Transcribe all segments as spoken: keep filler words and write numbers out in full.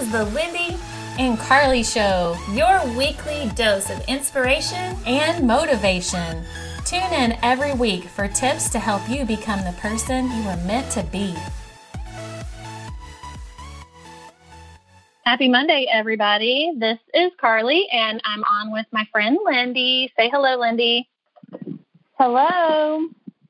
is the Lindy and Carly Show, your weekly dose of inspiration and motivation. Tune in every week for tips to help you become the person you were meant to be. Happy Monday, everybody. This is Carly, and I'm on with my friend Lindy. Say hello, Lindy. Hello.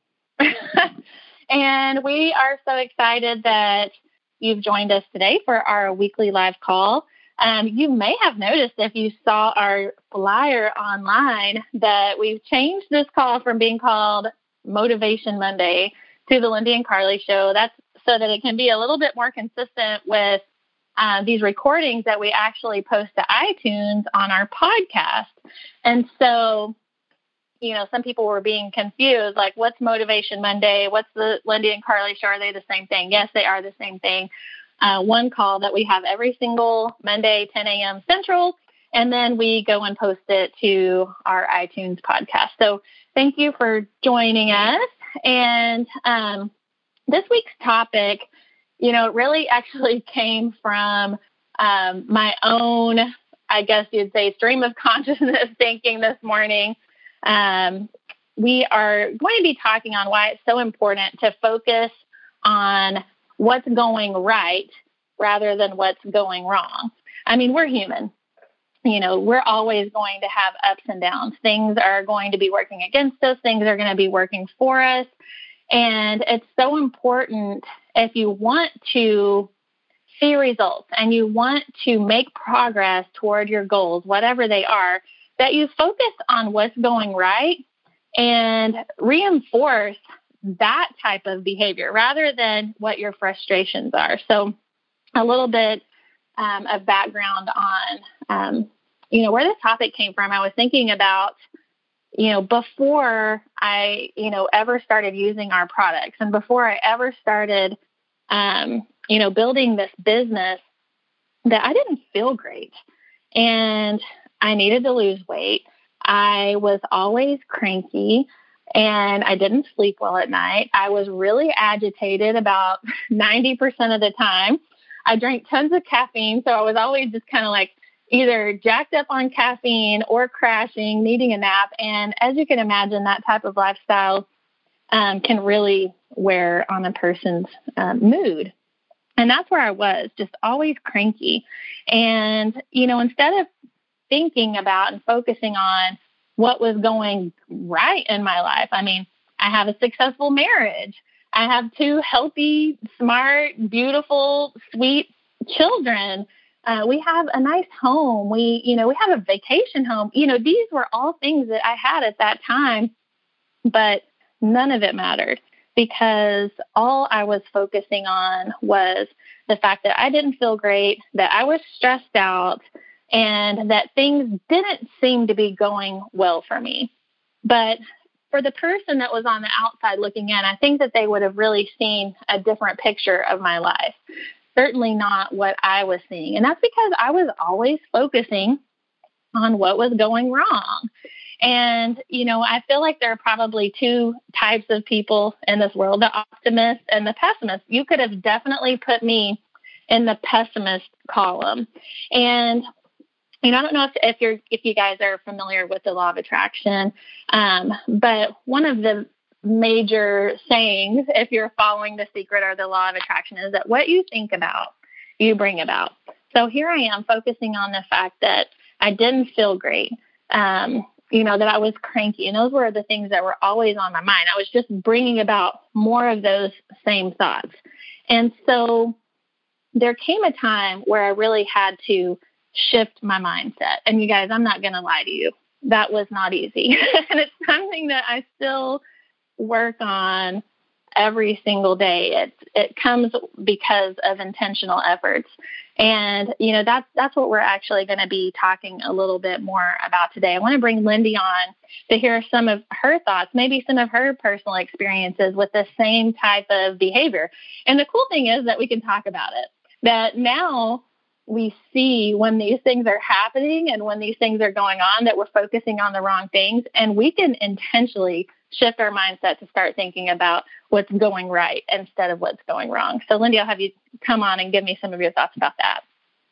And we are so excited that you've joined us today for our weekly live call. Um, you may have noticed if you saw our flyer online that we've changed this call from being called Motivation Monday to the Lindy and Carly Show. That's so that it can be a little bit more consistent with uh, these recordings that we actually post to iTunes on our podcast. And so, you know, some people were being confused, like, what's Motivation Monday? What's the Lindy and Carly Show? Are they the same thing? Yes, they are the same thing. Uh, one call that we have every single Monday, ten a.m. Central, and then we go and post it to our iTunes podcast. So thank you for joining us. And um, this week's topic, you know, really actually came from um, my own, I guess you'd say, stream of consciousness thinking this morning. Um, we are going to be talking on why it's so important to focus on what's going right rather than what's going wrong. I mean, we're human. You know, we're always going to have ups and downs. Things are going to be working against us. Things are going to be working for us. And it's so important if you want to see results and you want to make progress toward your goals, whatever they are, that you focus on what's going right and reinforce that type of behavior rather than what your frustrations are. So a little bit um, of background on, um, you know, where this topic came from. I was thinking about, you know, before I, you know, ever started using our products and before I ever started, um, you know, building this business, that I didn't feel great. And I needed to lose weight. I was always cranky and I didn't sleep well at night. I was really agitated about ninety percent of the time. I drank tons of caffeine, so I was always just kind of like either jacked up on caffeine or crashing, needing a nap. And as you can imagine, that type of lifestyle um, can really wear on a person's um, mood. And that's where I was, just always cranky. And, you know, instead of thinking about and focusing on what was going right in my life. I mean, I have a successful marriage. I have two healthy, smart, beautiful, sweet children. Uh, we have a nice home. We, you know, we have a vacation home. You know, these were all things that I had at that time, but none of it mattered because all I was focusing on was the fact that I didn't feel great, that I was stressed out, and that things didn't seem to be going well for me. But for the person that was on the outside looking in, I think that they would have really seen a different picture of my life. Certainly not what I was seeing. And that's because I was always focusing on what was going wrong. And, you know, I feel like there are probably two types of people in this world, the optimist and the pessimist. You could have definitely put me in the pessimist column. And You know, I don't know if, if you're if you guys are familiar with the law of attraction, um, but one of the major sayings, if you're following The Secret or the law of attraction, is that what you think about, you bring about. So here I am focusing on the fact that I didn't feel great, um, you know, that I was cranky. And those were the things that were always on my mind. I was just bringing about more of those same thoughts. And so there came a time where I really had to shift my mindset. And you guys, I'm not going to lie to you. That was not easy. And it's something that I still work on every single day. It it comes because of intentional efforts. And, you know, that's, that's what we're actually going to be talking a little bit more about today. I want to bring Lindy on to hear some of her thoughts, maybe some of her personal experiences with the same type of behavior. And the cool thing is that we can talk about it, that now we see when these things are happening and when these things are going on, that we're focusing on the wrong things, and we can intentionally shift our mindset to start thinking about what's going right instead of what's going wrong. So, Lindy, I'll have you come on and give me some of your thoughts about that.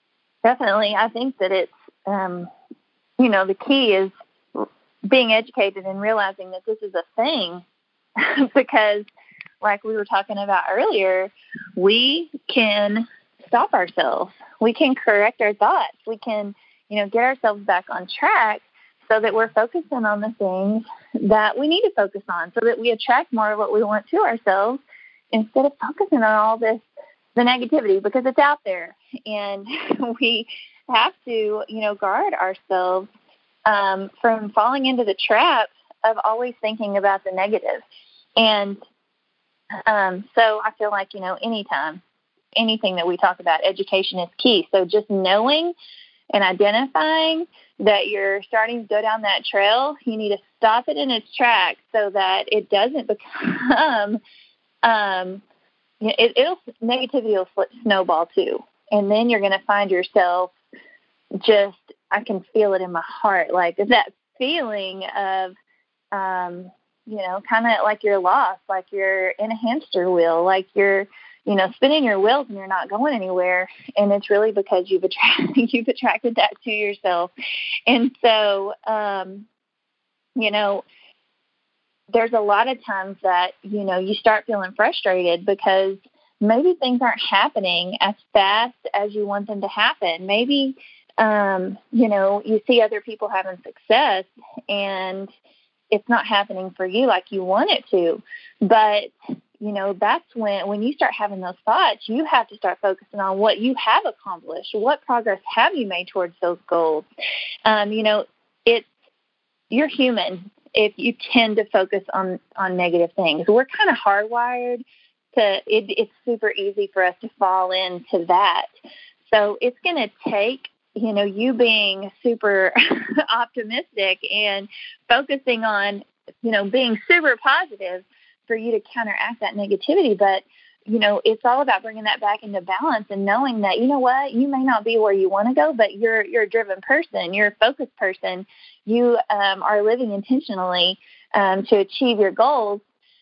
Definitely. I think that it's, um, you know, the key is being educated and realizing that this is a thing because, like we were talking about earlier, we can stop ourselves. We can correct our thoughts. We can, you know, get ourselves back on track so that we're focusing on the things that we need to focus on so that we attract more of what we want to ourselves instead of focusing on all this, the negativity, because it's out there. And we have to, you know, guard ourselves um, from falling into the trap of always thinking about the negative. And um, so I feel like, you know, anytime, anything that we talk about, education is key. So just knowing and identifying that you're starting to go down that trail, you need to stop it in its tracks so that it doesn't become, um, it, it'll, negativity will snowball too. And then you're going to find yourself just, I can feel it in my heart, like that feeling of, um, you know, kind of like you're lost, like you're in a hamster wheel, like you're, you know, spinning your wheels and you're not going anywhere. And it's really because you've attracted, you've attracted that to yourself. And so, um, you know, there's a lot of times that, you know, you start feeling frustrated because maybe things aren't happening as fast as you want them to happen. Maybe, um, you know, you see other people having success and it's not happening for you like you want it to. But, you know, that's when, when you start having those thoughts, you have to start focusing on what you have accomplished. What progress have you made towards those goals? Um, you know, it's, you're human if you tend to focus on, on negative things. We're kind of hardwired to, it, it's super easy for us to fall into that. So it's going to take, you know, you being super optimistic and focusing on, you know, being super positive for you to counteract that negativity. But, you know, it's all about bringing that back into balance and knowing that, you know what, you may not be where you want to go, but you're, you're a driven person. You're a focused person. You um, are living intentionally um, to achieve your goals.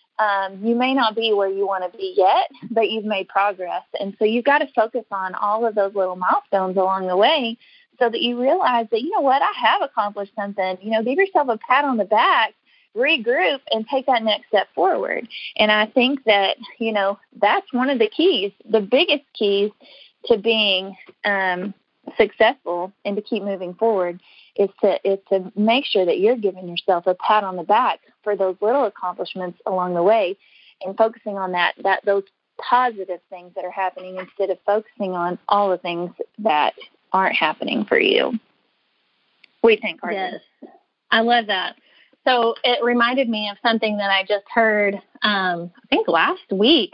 Um, you may not be where you want to be yet, but you've made progress. And so you've got to focus on all of those little milestones along the way so that you realize that, you know what, I have accomplished something. You know, give yourself a pat on the back, regroup, and take that next step forward. And I think that, you know, that's one of the keys, the biggest keys to being um, successful and to keep moving forward is to is to make sure that you're giving yourself a pat on the back for those little accomplishments along the way and focusing on that, that those positive things that are happening instead of focusing on all the things that aren't happening for you. What do you think, Carly? Yes, I love that. So it reminded me of something that I just heard, um, I think last week.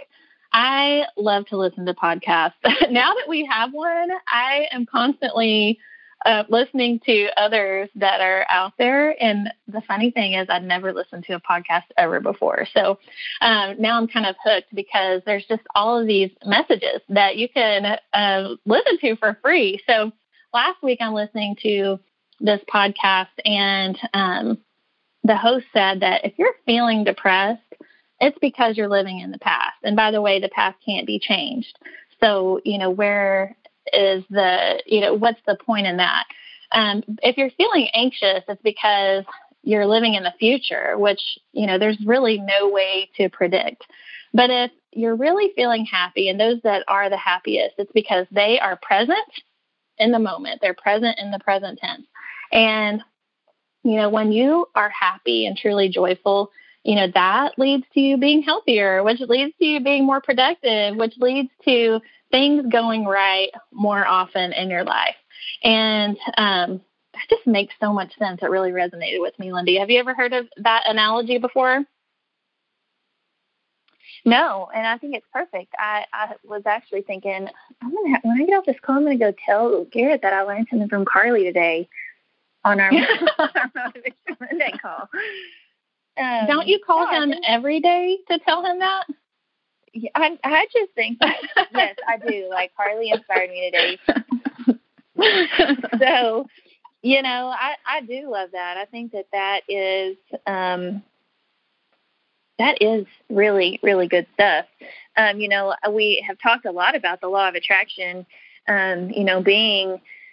I love to listen to podcasts. Now that we have one, I am constantly uh, listening to others that are out there. And the funny thing is I'd never listened to a podcast ever before. So um, now I'm kind of hooked because there's just all of these messages that you can uh, listen to for free. So last week I'm listening to this podcast and um, the host said that if you're feeling depressed, it's because you're living in the past. And by the way, the past can't be changed. So, you know, where is the, you know, what's the point in that? Um, if you're feeling anxious, it's because you're living in the future, which, you know, there's really no way to predict. But if you're really feeling happy, and those that are the happiest, it's because they are present in the moment. They're present in the present tense. And, you know, when you are happy and truly joyful, you know, that leads to you being healthier, which leads to you being more productive, which leads to things going right more often in your life. And um, that just makes so much sense. It really resonated with me, Lindy. Have you ever heard of that analogy before? No, and I think it's perfect. I, I was actually thinking, I'm gonna have, when I get off this call, I'm going to go tell Garrett that I learned something from Carly today on our, on our Motivation Monday call. Um, Don't you call no, him think, every day to tell him that? Yeah, I, I just think that, yes, I do. Like, Carly inspired me today. So, you know, I, I do love that. I think that that is, um, that is really, really good stuff. Um, you know, we have talked a lot about the law of attraction, um, you know, being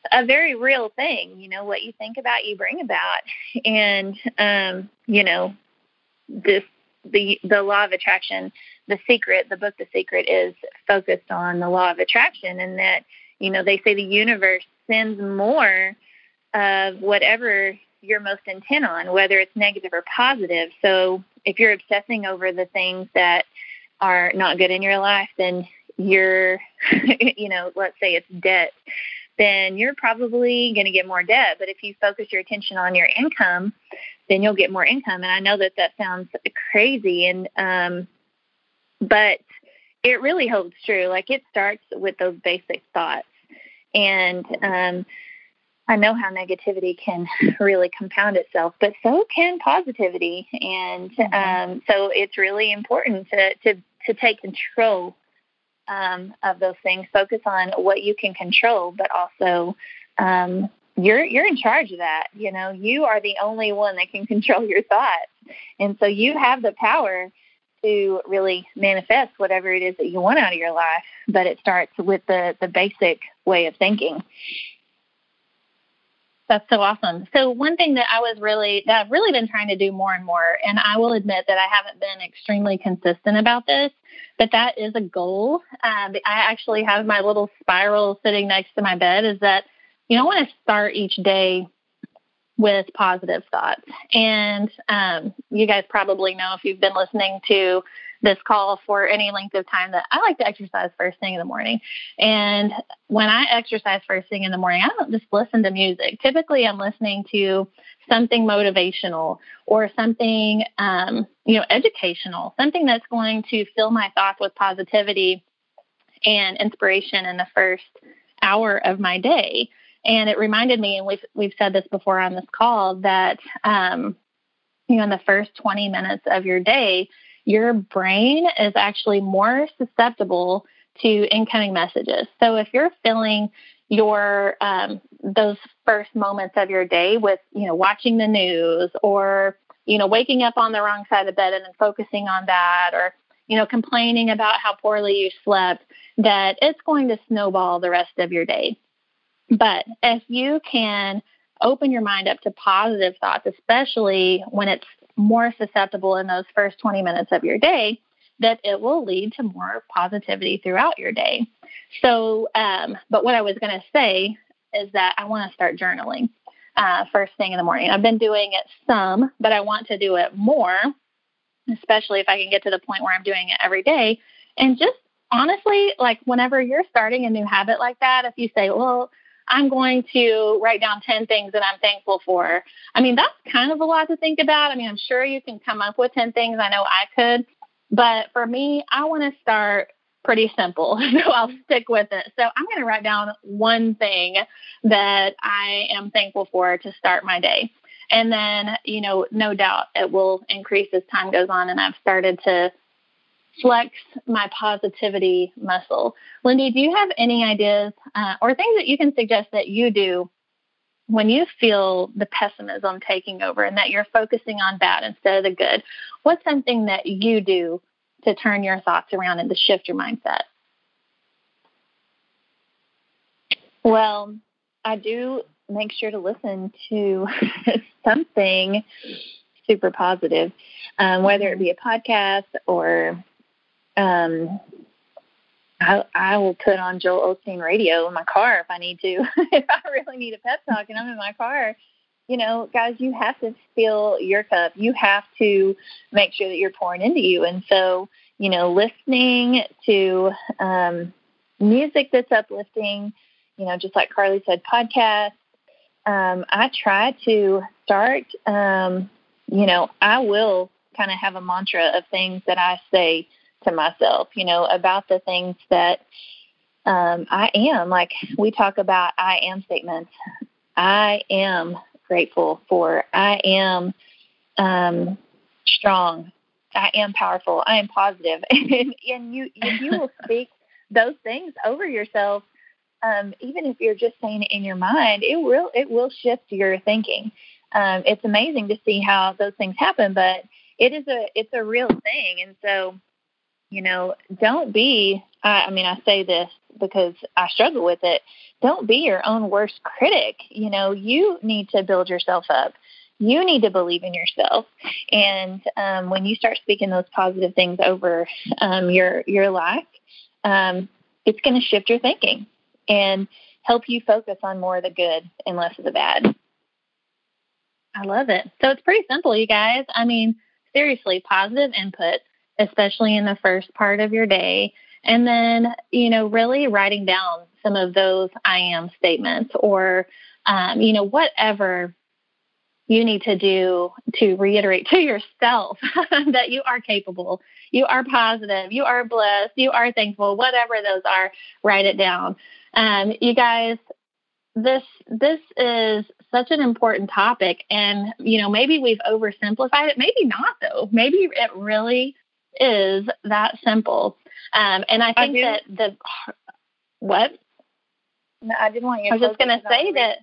a very real thing. You know, what you think about, you bring about. And, um, you know, this, the, the law of attraction, The Secret, the book, The Secret, is focused on the law of attraction, and that, you know, they say the universe sends more of whatever you're most intent on, whether it's negative or positive. So if you're obsessing over the things that are not good in your life, then you're, you know, let's say it's debt, then you're probably going to get more debt. But if you focus your attention on your income, then you'll get more income. And I know that that sounds crazy, and um, but it really holds true. Like, it starts with those basic thoughts. And um, I know how negativity can really compound itself, but so can positivity. And um, so it's really important to, to, to take control um, of those things. Focus on what you can control, but also um, you're you're in charge of that. You know, you are the only one that can control your thoughts. And so you have the power to really manifest whatever it is that you want out of your life. But it starts with the, the basic way of thinking. That's so awesome. So one thing that I was really, that I've really been trying to do more and more, and I will admit that I haven't been extremely consistent about this, but that is a goal. Um, I actually have my little spiral sitting next to my bed, is that, you know, I want to start each day with positive thoughts. And um, you guys probably know, if you've been listening to this call for any length of time, that I like to exercise first thing in the morning. And when I exercise first thing in the morning, I don't just listen to music. Typically, I'm listening to something motivational or something, um, you know, educational, something that's going to fill my thoughts with positivity and inspiration in the first hour of my day. And it reminded me, and we've we've said this before on this call, that um, you know, in the first twenty minutes of your day, your brain is actually more susceptible to incoming messages. So if you're filling your um, those first moments of your day with, you know, watching the news, or, you know, waking up on the wrong side of the bed and then focusing on that, or, you know, complaining about how poorly you slept, that it's going to snowball the rest of your day. But if you can open your mind up to positive thoughts, especially when it's more susceptible in those first twenty minutes of your day, that it will lead to more positivity throughout your day. So, um, but what I was going to say is that I want to start journaling uh, first thing in the morning. I've been doing it some, but I want to do it more, especially if I can get to the point where I'm doing it every day. And just honestly, like, whenever you're starting a new habit like that, if you say, well, I'm going to write down ten things that I'm thankful for. I mean, that's kind of a lot to think about. I mean, I'm sure you can come up with ten things. I know I could. But for me, I want to start pretty simple, so I'll stick with it. So I'm going to write down one thing that I am thankful for to start my day. And then, you know, no doubt it will increase as time goes on, and I've started to flex my positivity muscle. Lindy, do you have any ideas uh, or things that you can suggest that you do when you feel the pessimism taking over and that you're focusing on bad instead of the good? What's something that you do to turn your thoughts around and to shift your mindset? Well, I do make sure to listen to something super positive, um, whether it be a podcast or Um, I, I will put on Joel Osteen radio in my car if I need to. If I really need a pep talk and I'm in my car, you know, guys, you have to fill your cup. You have to make sure that you're pouring into you. And so, you know, listening to um, music that's uplifting, you know, just like Carly said, podcasts. Um, I try to start, um, you know, I will kind of have a mantra of things that I say to myself, you know, about the things that um, I am. Like, we talk about I am statements. I am grateful for. I am um, strong. I am powerful. I am positive. and, and you, if you will speak those things over yourself, um, even if you're just saying it in your mind, it will it will shift your thinking. Um, it's amazing to see how those things happen, but it is a it's a real thing. And so, you know, don't be, I, I mean, I say this because I struggle with it. Don't be your own worst critic. You know, you need to build yourself up. You need to believe in yourself. And um, when you start speaking those positive things over um, your, your life, um, it's going to shift your thinking and help you focus on more of the good and less of the bad. I love it. So it's pretty simple, you guys. I mean, seriously, positive input, especially in the first part of your day. And then, you know, really writing down some of those I am statements or, um, you know, whatever you need to do to reiterate to yourself that you are capable, you are positive, you are blessed, you are thankful, whatever those are, write it down. Um, you guys, this this is such an important topic, and, you know, maybe we've oversimplified it. Maybe not, though. Maybe it really is that simple. Um, and I think I that the, what? No, I didn't want you to I was just going to say that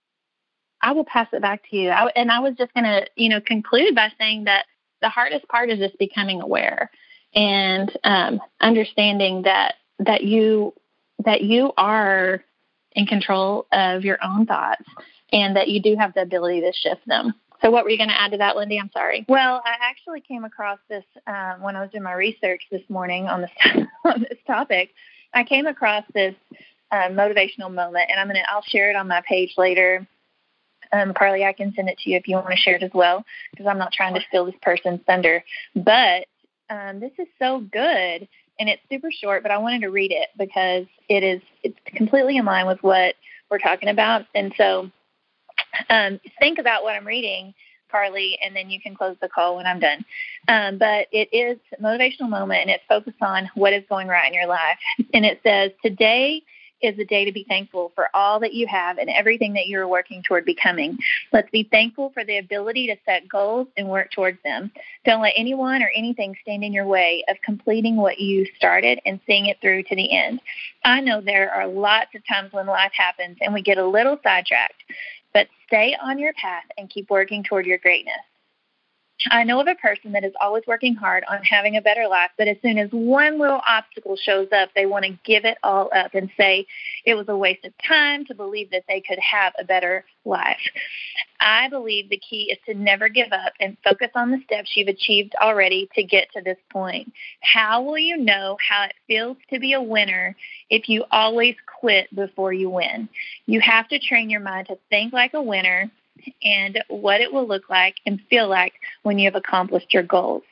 I will pass it back to you. I, and I was just going to, you know, conclude by saying that the hardest part is just becoming aware and um, understanding that that you that you are in control of your own thoughts and that you do have the ability to shift them. So what were you going to add to that, Lindy? I'm sorry. Well, I actually came across this um, when I was doing my research this morning on this on this topic. I came across this uh, motivational moment, and I'm gonna I'll share it on my page later. Um, Carly, I can send it to you if you want to share it as well, because I'm not trying to steal this person's thunder. But um, this is so good, and it's super short, but I wanted to read it because it is it's completely in line with what we're talking about. And so um, think about what I'm reading, Carly, and then you can close the call when I'm done. Um, but it is a motivational moment, and it's focused on what is going right in your life. And it says, today is a day to be thankful for all that you have and everything that you're working toward becoming. Let's be thankful for the ability to set goals and work towards them. Don't let anyone or anything stand in your way of completing what you started and seeing it through to the end. I know there are lots of times when life happens and we get a little sidetracked, but stay on your path and keep working toward your greatness. I know of a person that is always working hard on having a better life, but as soon as one little obstacle shows up, they want to give it all up and say it was a waste of time to believe that they could have a better life. I believe the key is to never give up and focus on the steps you've achieved already to get to this point. How will you know how it feels to be a winner if you always quit before you win? You have to train your mind to think like a winner and what it will look like and feel like when you have accomplished your goals.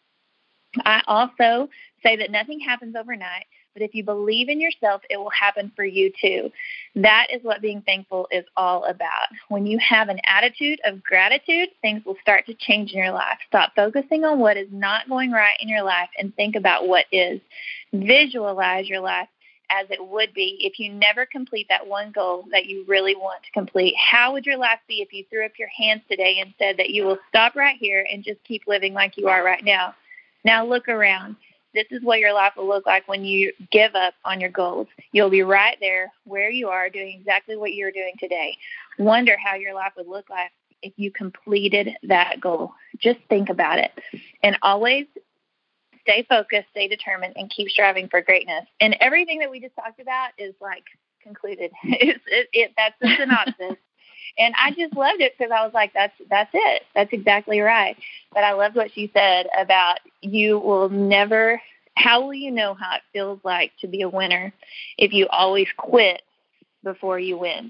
I also say that nothing happens overnight, but if you believe in yourself, it will happen for you too. That is what being thankful is all about. When you have an attitude of gratitude, things will start to change in your life. Stop focusing on what is not going right in your life and think about what is. Visualize your life as it would be if you never complete that one goal that you really want to complete. How would your life be if you threw up your hands today and said that you will stop right here and just keep living like you are right now? Now look around. This is what your life will look like when you give up on your goals. You'll be right there where you are doing exactly what you're doing today. Wonder how your life would look like if you completed that goal. Just think about it. And always stay focused, stay determined, and keep striving for greatness. And everything that we just talked about is like concluded. it's, it, it, that's the synopsis. And I just loved it because I was like, that's that's it. That's exactly right. But I loved what she said about you will never, how will you know how it feels like to be a winner if you always quit before you win?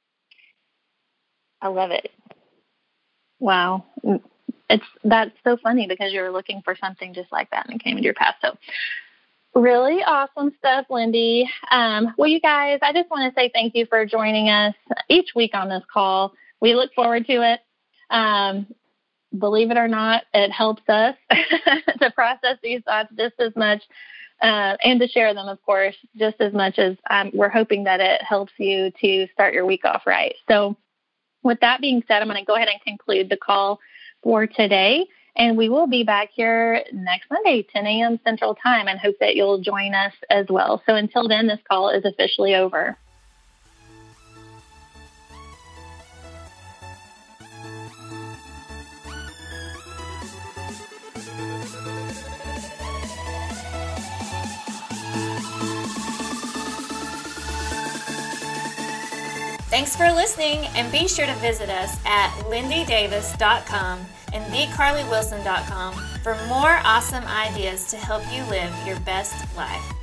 I love it. Wow. It's that's so funny because you were looking for something just like that and it came into your path. So really awesome stuff, Lindy. Um, well, you guys, I just want to say thank you for joining us each week on this call. We look forward to it. Um, believe it or not, it helps us to process these thoughts just as much uh, and to share them, of course, just as much as um, we're hoping that it helps you to start your week off right. So with that being said, I'm going to go ahead and conclude the call for today. And we will be back here next Monday, ten a.m. Central Time, and hope that you'll join us as well. So until then, this call is officially over. Thanks for listening, and be sure to visit us at lindy davis dot com and the carly wilson dot com for more awesome ideas to help you live your best life.